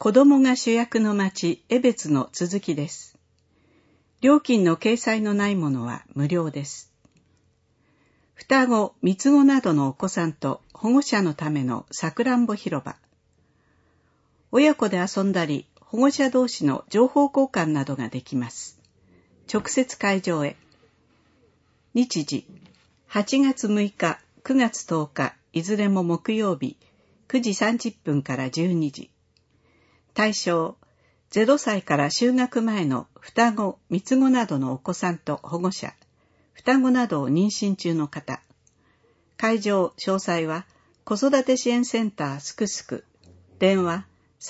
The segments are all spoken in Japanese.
子供が主役の町江別の続きです。料金の掲載のないものは無料です。双子、三つ子などのお子さんと保護者のためのさくらんぼ広場。親子で遊んだり、保護者同士の情報交換などができます。直接会場へ。日時、8月6日、9月10日、いずれも木曜日、9時30分から12時。対象、0歳から就学前の双子、三つ子などのお子さんと保護者、双子などを妊娠中の方。会場、詳細は、子育て支援センターすくすく、電話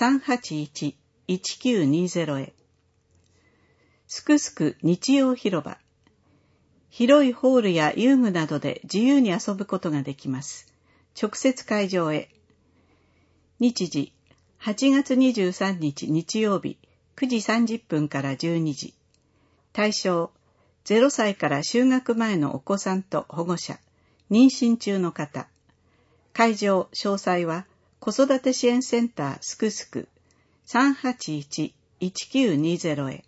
381-1920 へ。すくすく日曜広場。広いホールや遊具などで自由に遊ぶことができます。直接会場へ。日時、8月23日日曜日、9時30分から12時。対象、0歳から就学前のお子さんと保護者、妊娠中の方。会場、詳細は、子育て支援センターすくすく 381-1920 へ。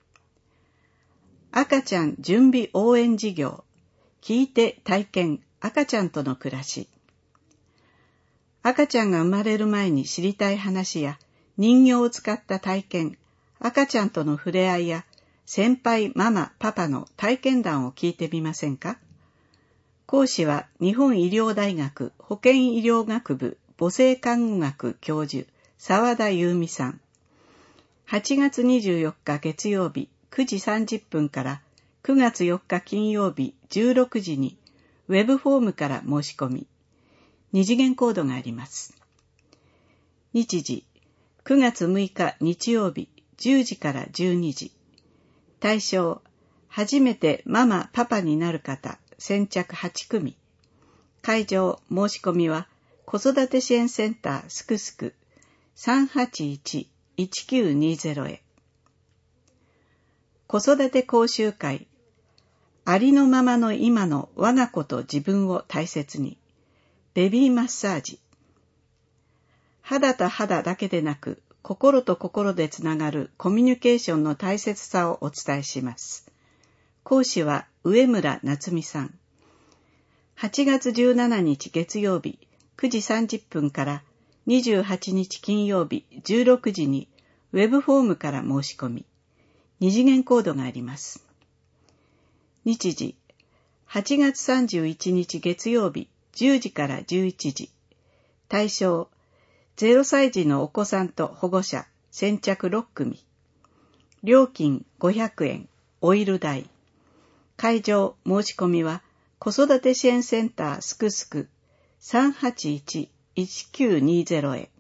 赤ちゃん準備応援事業。聞いて体験、赤ちゃんとの暮らし。赤ちゃんが生まれる前に知りたい話や人形を使った体験、赤ちゃんとの触れ合いや先輩、ママ、パパの体験談を聞いてみませんか？講師は日本医療大学保健医療学部母性看護学教授澤田優美さん。8月24日月曜日9時30分から9月4日金曜日16時にウェブフォームから申し込み、二次元コードがあります。日時、9月6日日曜日10時から12時。対象、初めてママ・パパになる方、先着8組。会場、申し込みは、子育て支援センターすくすく 381-1920 へ。子育て講習会、ありのままの今の我が子と自分を大切に。ベビーマッサージ。肌と肌だけでなく、心と心でつながるコミュニケーションの大切さをお伝えします。講師は上村夏美さん。8月17日月曜日9時30分から28日金曜日16時にウェブフォームから申し込み、二次元コードがあります。日時、8月31日月曜日10時から11時。対象、0歳児のお子さんと保護者、先着6組。料金500円、オイル代。会場、申し込みは、子育て支援センターすくすく 381-1920 へ。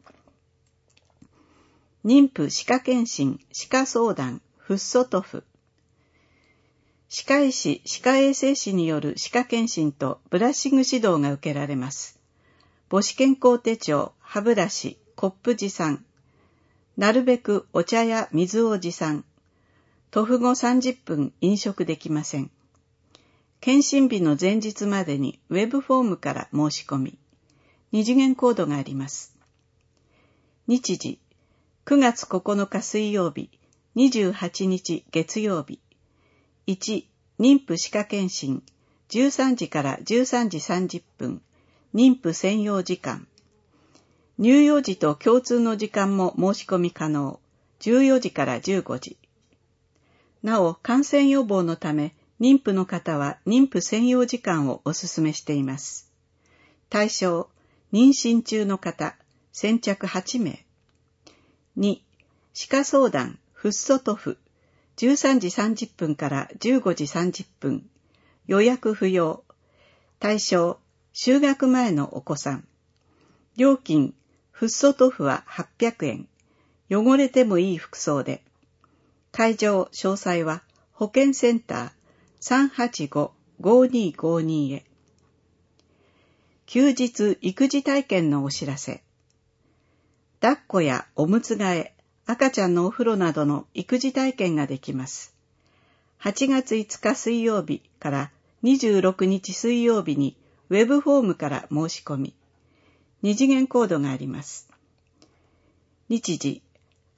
妊婦歯科検診、歯科相談、フッ素塗布。歯科医師、歯科衛生士による歯科検診とブラッシング指導が受けられます。母子健康手帳、歯ブラシ、コップ持参。なるべくお茶や水を持参。塗布後30分飲食できません。検診日の前日までにウェブフォームから申し込み、二次元コードがあります。日時、9月9日水曜日、28日月曜日。1、妊婦歯科検診、13時から13時30分、妊婦専用時間。乳幼児と共通の時間も申し込み可能、14時から15時。なお、感染予防のため、妊婦の方は妊婦専用時間をお勧めしています。対象、妊娠中の方、先着8名。2、歯科相談、フッ素塗布。13時30分から15時30分。予約不要。対象、就学前のお子さん。料金、フッ素塗布は800円。汚れてもいい服装で。会場、詳細は保健センター 385-5252 へ。休日育児体験のお知らせ。抱っこやおむつ替え、赤ちゃんのお風呂などの育児体験ができます。8月5日水曜日から26日水曜日にウェブフォームから申し込み、二次元コードがあります。日時、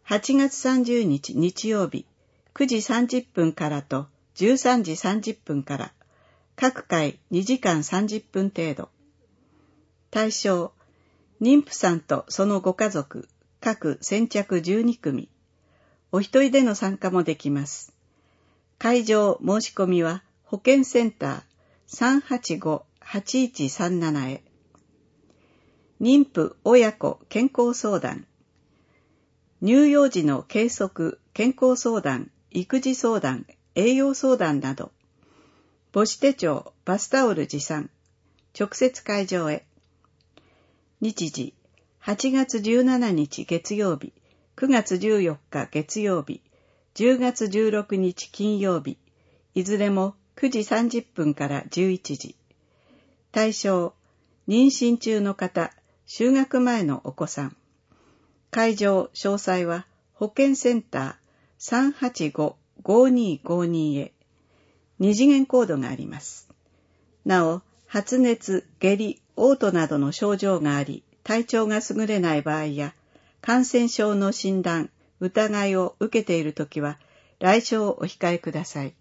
8月30日日曜日9時30分からと13時30分から、各回2時間30分程度。対象、妊婦さんとそのご家族、各先着12組。お一人での参加もできます。会場申し込みは保健センター 385-8137 へ。妊婦親子健康相談。乳幼児の計測、健康相談、育児相談、栄養相談など。母子手帳、バスタオル持参。直接会場へ。日時、8月17日月曜日、9月14日月曜日、10月16日金曜日、いずれも9時30分から11時。対象、妊娠中の方、就学前のお子さん。会場詳細は保健センター 385-5252 へ。2次元コードがあります。なお、発熱、下痢、嘔吐などの症状があり、体調が優れない場合や、感染症の診断、疑いを受けているときは、来場をお控えください。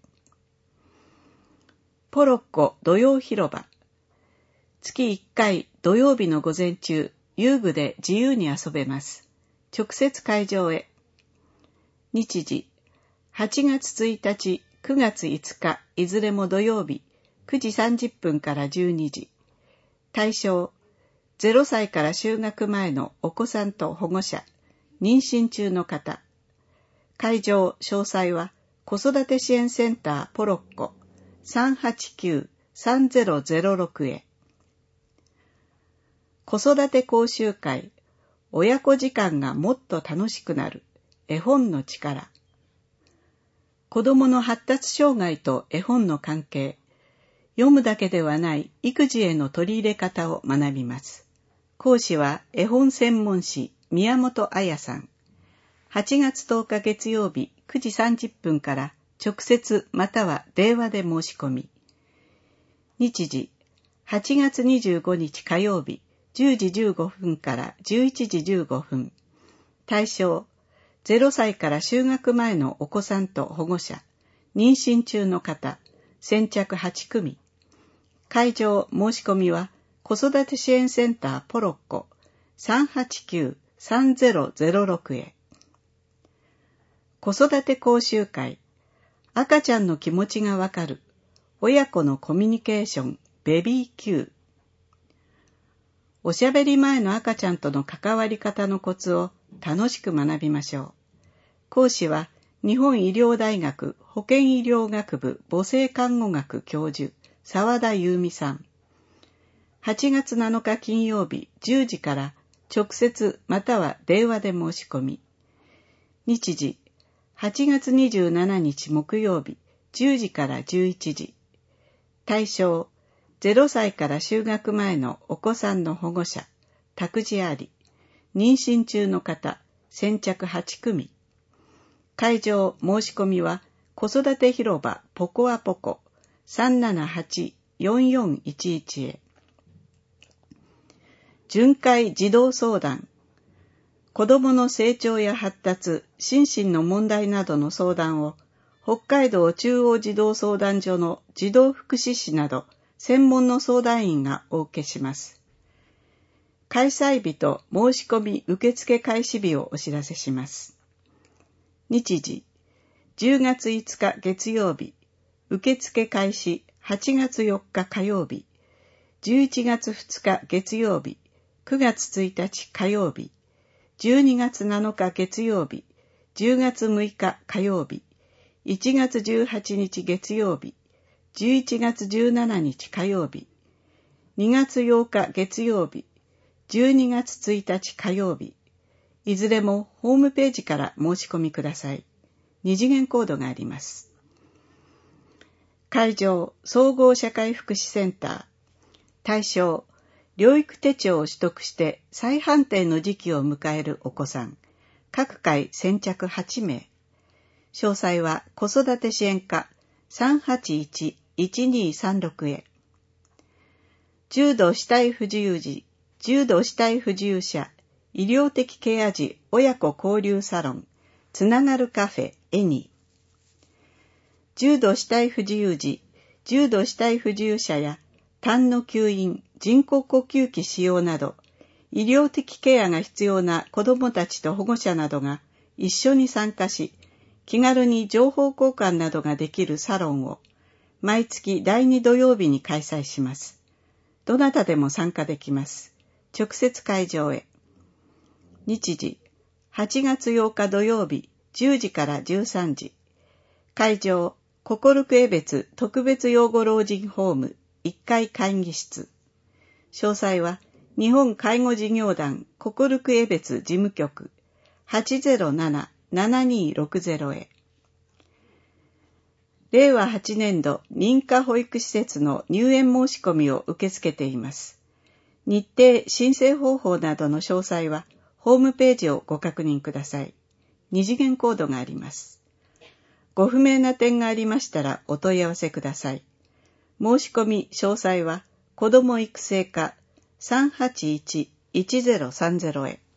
ポロッコ土曜広場。月1回土曜日の午前中、遊具で自由に遊べます。直接会場へ。日時、8月1日、9月5日、いずれも土曜日、9時30分から12時。対象、0歳から就学前のお子さんと保護者、妊娠中の方。会場詳細は、子育て支援センターポロッコ 389-3006 へ。子育て講習会、親子時間がもっと楽しくなる、絵本の力。子供の発達障害と絵本の関係、読むだけではない育児への取り入れ方を学びます。講師は絵本専門誌宮本彩さん。8月10日月曜日9時30分から直接または電話で申し込み。日時、8月25日火曜日10時15分から11時15分。対象、0歳から就学前のお子さんと保護者、妊娠中の方、先着8組。会場申し込みは、子育て支援センターポロッコ 389-3006 へ。子育て講習会、赤ちゃんの気持ちがわかる、親子のコミュニケーション、ベビー Q。おしゃべり前の赤ちゃんとの関わり方のコツを楽しく学びましょう。講師は日本医療大学保健医療学部母性看護学教授澤田優美さん。8月7日金曜日10時から直接または電話で申し込み。日時、8月27日木曜日10時から11時。対象、0歳から就学前のお子さんの保護者、託児あり、妊娠中の方、先着8組。会場申し込みは、子育て広場ポコアポコ 378-4411 へ。巡回児童相談。子どもの成長や発達、心身の問題などの相談を、北海道中央児童相談所の児童福祉士など、専門の相談員がお受けします。開催日と申し込み受付開始日をお知らせします。日時、10月5日月曜日、受付開始8月4日火曜日、11月2日月曜日、9月1日火曜日、12月7日月曜日、10月6日火曜日、1月18日月曜日、11月17日火曜日、2月8日月曜日、12月1日火曜日、いずれもホームページから申し込みください。2次元コードがあります。会場、総合社会福祉センター。対象、療育手帳を取得して再判定の時期を迎えるお子さん。各回先着8名。詳細は子育て支援課 381-1236 へ。重度肢体不自由児、重度肢体不自由者、医療的ケア児親子交流サロン、 つながるカフェエニー。重度肢体不自由児、重度肢体不自由者や痰の吸引、人工呼吸器使用など、医療的ケアが必要な子どもたちと保護者などが一緒に参加し、気軽に情報交換などができるサロンを毎月第2土曜日に開催します。どなたでも参加できます。直接会場へ。日時、8月8日土曜日10時から13時。会場、ココルク江別特別養護老人ホーム1階会議室。詳細は日本介護事業団ココルク江別事務局 807-7260 へ。令和8年度認可保育施設の入園申し込みを受け付けています。日程、申請方法などの詳細はホームページをご確認ください。2次元コードがあります。ご不明な点がありましたらお問い合わせください。申し込み詳細は子ども育成課 381-1030 へ。